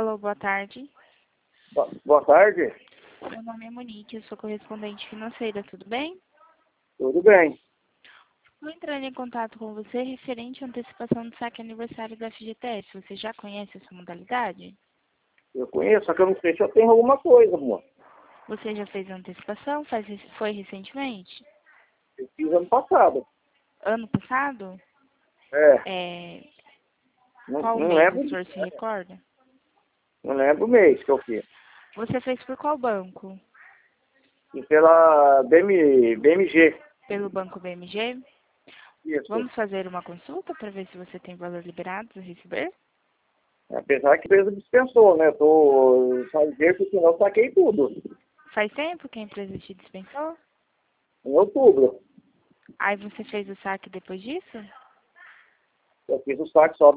Alô, boa tarde. Boa tarde. Meu nome é Monique, eu sou correspondente financeira, tudo bem? Tudo bem. Estou entrando em contato com você referente à antecipação do saque aniversário da FGTS. Você já conhece essa modalidade? Eu conheço, só que eu não sei se eu tenho alguma coisa, amor. Você já fez a antecipação? Foi recentemente? Eu fiz ano passado. Ano passado? É. Qual Não mês lembro. o senhor se recorda? Não lembro o mês que eu fiz. Você fez por qual banco? E pela BMG. Pelo banco BMG? Isso. Vamos fazer uma consulta para ver se você tem valor liberado a receber? Apesar que a empresa dispensou, né? Eu tô fazendo porque senão eu saquei tudo. Faz tempo que a empresa te dispensou? Em outubro. Aí você fez o saque depois disso? Eu fiz o saque só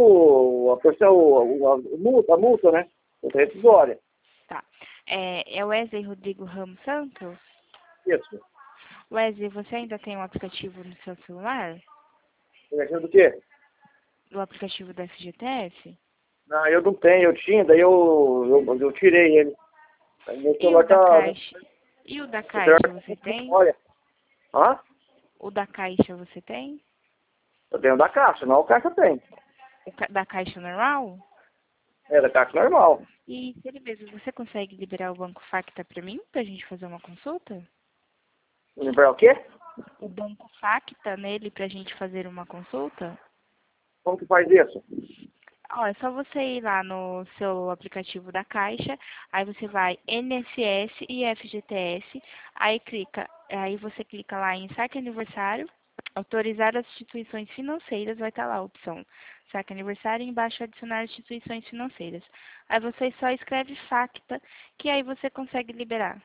a multa, né? Rescisória. Tá. É o Wesley Rodrigo Ramos Santos? Isso. Wesley, você ainda tem um aplicativo no seu celular? Aplicativo do quê? O aplicativo da FGTS? Não, eu não tenho, eu tinha, daí eu tirei ele. Aí meu E celular o da tá. Caixa? E o da Caixa você tem? Olha. Hã? O da Caixa você tem? Eu tenho da Caixa, não o Caixa tem. Da Caixa normal? É, da Caixa normal. E, beleza, você consegue liberar o Banco Facta para mim, pra gente fazer uma consulta? Lembrar o quê? O Banco Facta nele pra gente fazer uma consulta? Como que faz isso? Ó, é só você ir lá no seu aplicativo da Caixa, aí você vai INSS e FGTS, aí você clica lá em saque aniversário, autorizar as instituições financeiras, vai estar lá a opção saque aniversário e embaixo adicionar instituições financeiras. Aí você só escreve Facta, que aí você consegue liberar.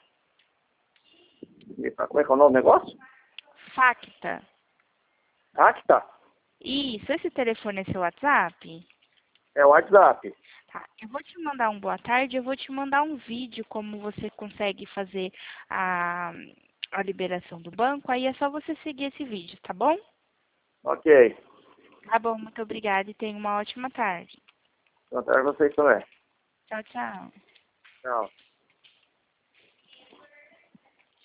Como é que é o nome do negócio? Facta. Acta? Isso, esse telefone é seu WhatsApp? É o WhatsApp. Tá, eu vou te mandar um boa tarde, eu vou te mandar um vídeo como você consegue fazer a liberação do banco, aí é só você seguir esse vídeo, tá bom? Ok. Tá bom, muito obrigada e tenha uma ótima tarde. Boa tarde a vocês também. Tchau, tchau. Tchau.